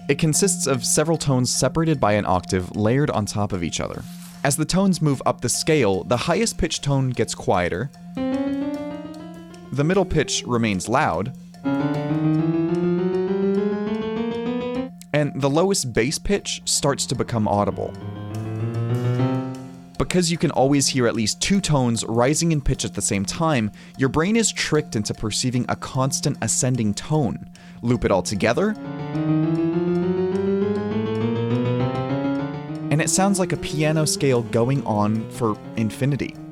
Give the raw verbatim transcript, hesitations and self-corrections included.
It consists of several tones separated by an octave layered on top of each other. As the tones move up the scale, the highest pitched tone gets quieter, the middle pitch remains loud, and the lowest bass pitch starts to become audible. Because you can always hear at least two tones rising in pitch at the same time, your brain is tricked into perceiving a constant ascending tone. Loop it all together, and it sounds like a piano scale going on for infinity.